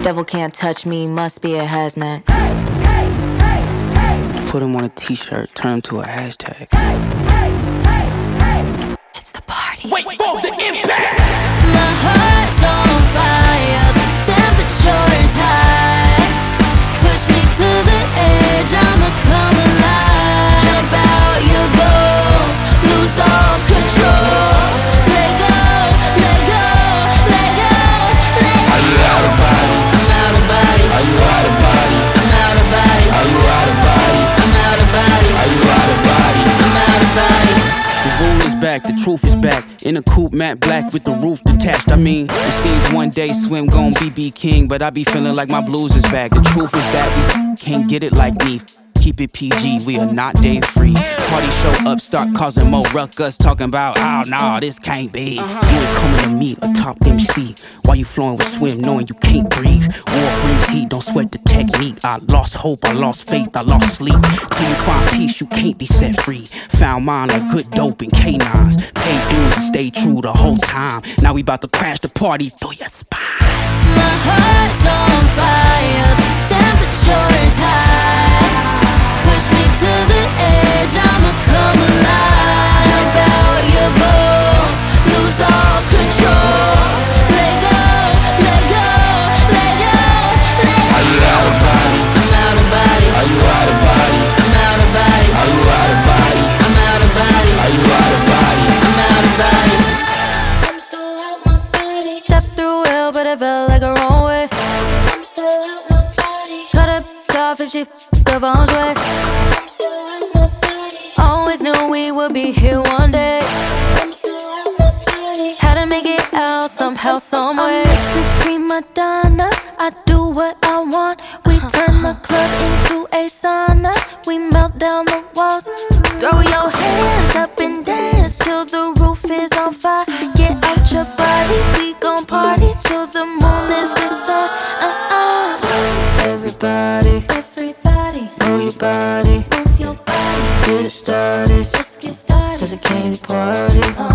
Devil can't touch me, must be a hazmat. Put him on a t-shirt, turn him to a hashtag. It's the party. Wait for the impact. My heart's on fire, the temperature is high. Push me to the edge, I'ma come alive. Jump out your bones, lose all control. Let go, let go, let go, let go. Are you out of body? I'm out of body. Are you out of body? I'm out of body. Are you out of body? I'm out of body. Are you out of body? I'm out of body. The rule is back, the truth is back. In a coupe, matte black with the roof detached. I mean, it seems one day Swim gon' be king, but I be feeling like my blues is back. The truth is that we can't get it like me. Keep it PG, we are not day free. Party show up, start causing more ruckus, talking about, oh no, this can't be. You ain't coming to me, a top MC. Why you flowing with Swim, knowing you can't breathe? War brings heat, don't sweat the technique. I lost hope, I lost faith, I lost sleep. Till you find peace, you can't be set free. Found mine like good dope and canines. Paid dues and stay true the whole time. Now we about to crash the party through your spine. My heart's on fire, the temperature is high. Push me to the edge, I'ma come alive. Jump out your bones, lose all control. Let go, let go, let go, let go. Are you out of body? I'm out of body. Are you out of body? I'm out of body. Are you out of body? I'm out of body. Are you out of body? I'm out of body. I'm so out my body. Stepped through hell, but it felt like a wrong way. I'm so out my body. Cut up off if she the wrong way. I'm so out my body. Always knew we would be here one day. I'm so out my body. Had to make it out somehow, some way. I'm Mrs. Prima Donna. I do what I want. We turn the club into a sauna. We melt down the walls. Throw your hands up and dance till the roof is on fire. Get out your body, we gon' party till the moon is the sun. Everybody, everybody, move your body, move your body. Get it started, let's get started. 'Cause I came to party.